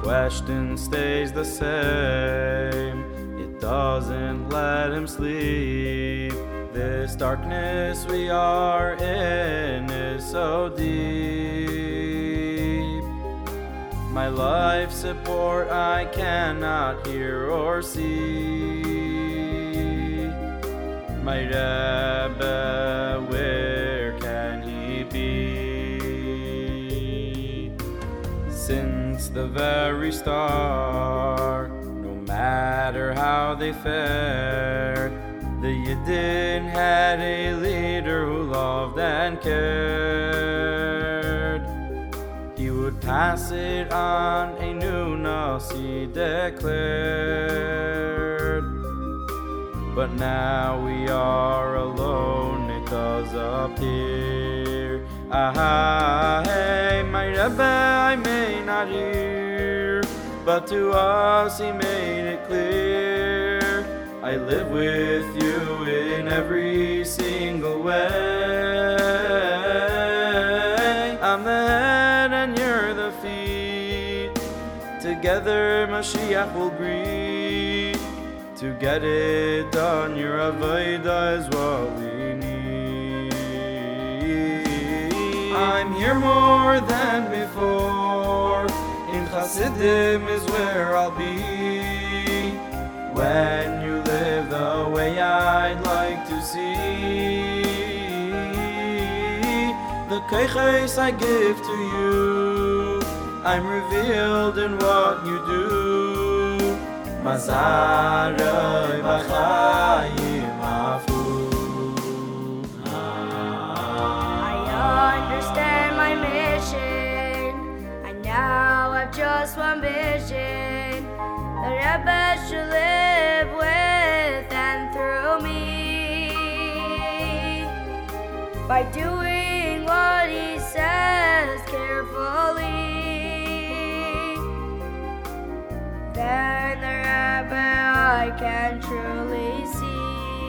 question stays the same. It doesn't let him sleep. This darkness we are in is so deep. My life support I cannot hear or see. My Rebbe, where can he be? Since the very start, no matter how they fared, the Yidden had a leader who loved and cared. He would pass it on, a new Nasi declared. But now we are alone, it does appear. Ah, hey, my Rebbe I may not hear, but to us he made it clear. I live with you in every single way. I'm the head and you're the feet. Together Mashiach will greet. To get it done, your avodah is what we need. I'm here more than before. In Chasidim is where I'll be. When you live the way I'd like to see, the keiches I give to you, I'm revealed in what you do. Mazarei b'chayim afu. I understand my mission. I now have just one vision. The Rebbe should live with and through me. By doing what he says carefully, then the Rebbe I can truly see.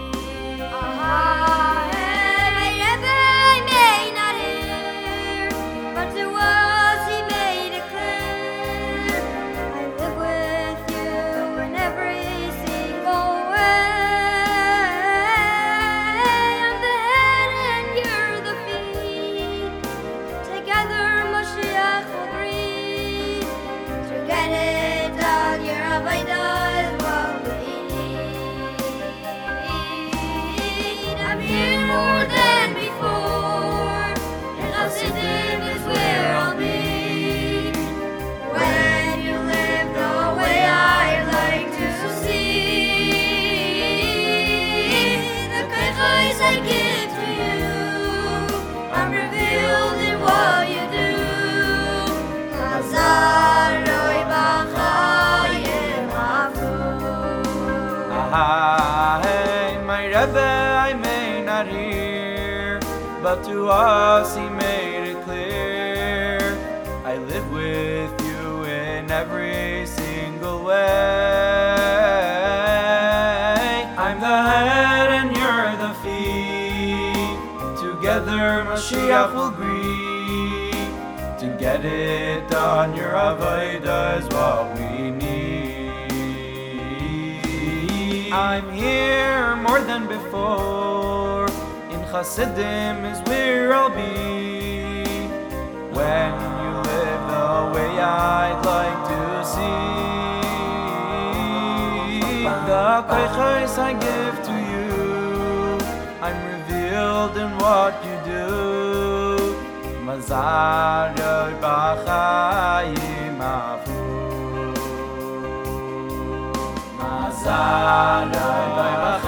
My Rebbe I may not hear, but to us he made it clear. I live with you in every single way. I'm the head and you're the feet. Together Mashiach will breathe. To get it done, your avodah is what we need. I'm here more than before. And Chasidim is where I'll be. When you live the way I like to see, the keiches I give to you, I'm revealed in what you do. Mazarei b'chayim afu. Ah, hey, my Rebbe I may not hear, but to us he made it clear. I live with you in every single way. I'm the head and you're the feet. Together Mashiach will greet. To get it done, your avodah is what we need. I'm here more than before. In Chasidim is where I'll be. When you live the way I'd like to see, the keiches I give to you, I'm revealed in what you do. Mazarei b'chayim afu. Mazarei